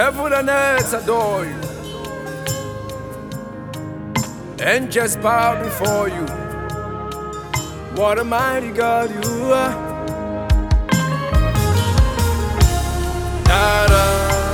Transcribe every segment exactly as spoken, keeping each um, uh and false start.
Heaven and earth adore you. Angels bow before you. What a mighty God you are. Da-da.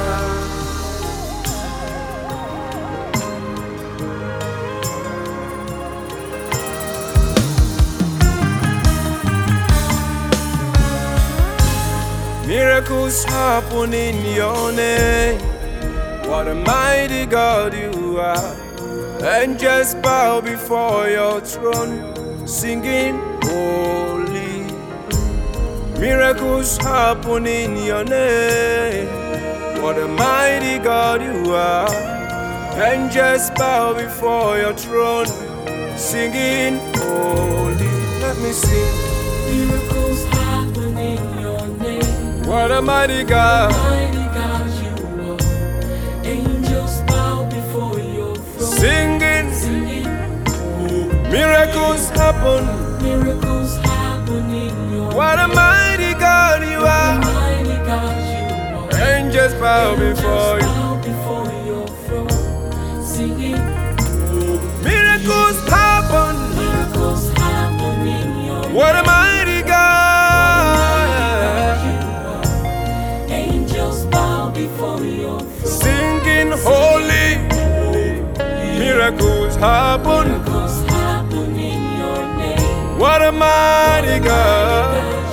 Miracles happen in your name. What a mighty God you are. Angels bow before your throne, singing holy. Miracles happen in your name. What a mighty God you are. Angels bow before your throne, singing holy. Let me sing. Miracles happen in your name. What a mighty God. Mighty God you are. Angels bow before your throne. Singing, Singing. Miracles happen. Miracles happen in your What a mighty God you are. Mighty God you are. Angels bow before you. Bow before your throne. Singing. Miracles happen. Miracles happen in your What a mighty God. Angels bow before your throne. Singing holy. Miracles happen. Miracles happen in your name. What a mighty God.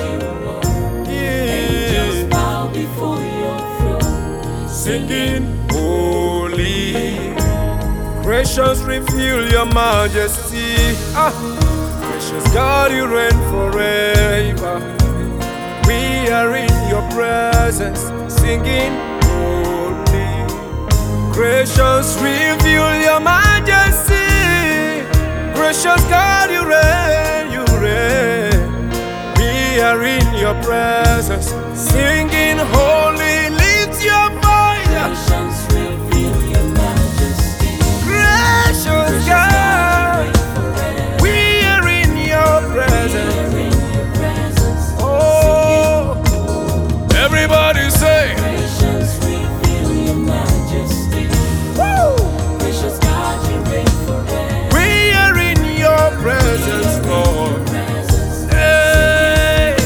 Angels Yeah. bow before your throne. Singing holy. Gracious reveal your majesty. Ah. Gracious God, you reign forever. We are in your presence, singing holy. Gracious reveal your majesty. Gracious God, you reign, you reign. We are in your presence, singing holy. Lift your voice. Nations reveal your majesty. Gracious God, we are in your presence. We're in your presence. Oh, everybody say, Nations reveal your majesty. woo! Gracious God, you reign forever. We are in your presence, Lord. Presence. Hey,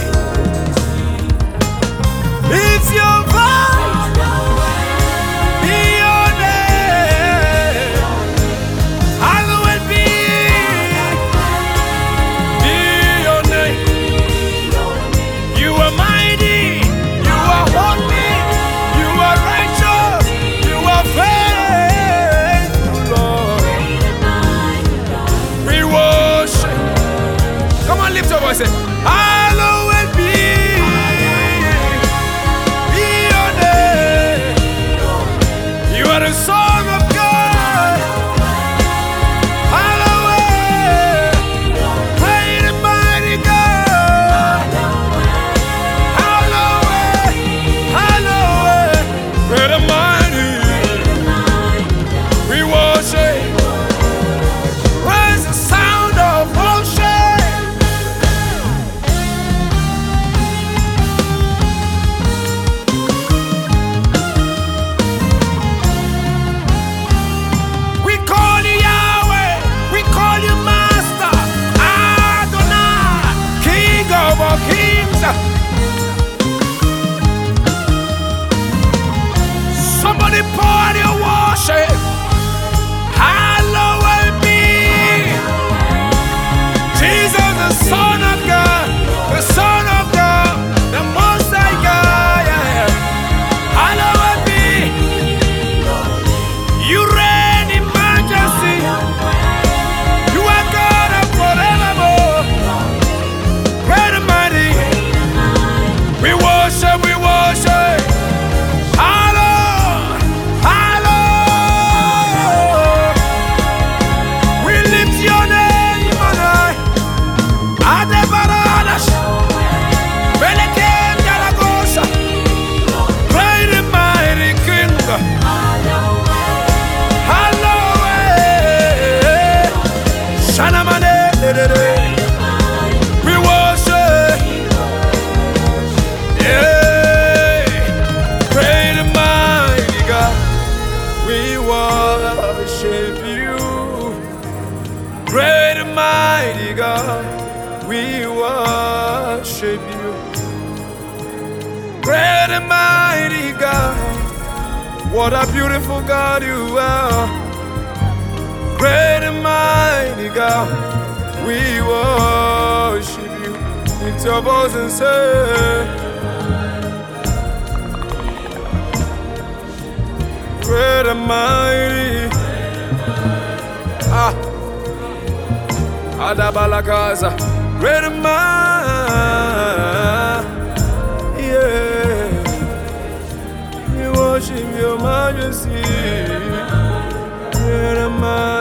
it's your voice, be your name, hallowed be, be your name. You are mighty, you are holy, you are righteous, you are faithful, Lord. We worship. Come on, lift your voice. Say, hallowed be, be your name. You are the Son of God. Hallowed, great and mighty God. Hallowed, hallowed, great and mighty. We worship. Raise the sound of worship. We call you Yahweh. We call you Master. Adonai, King of all kings. Somebody pour out your worship. Hallowed be Jesus, the Son of God, the Son of God, the Most High God. Yeah. Hallowed be. You reign in majesty. You are God of forevermore. Great and mighty. We worship, we worship. Hallowed, hallowed. We lift your name on high. God, we worship you. Great and mighty God, what a beautiful God you are. Great and mighty God, we worship you. Lift your voice and say, great and mighty. Ah, Adabalakaza, great and mighty. Yeah, we worship your majesty. Great and mighty.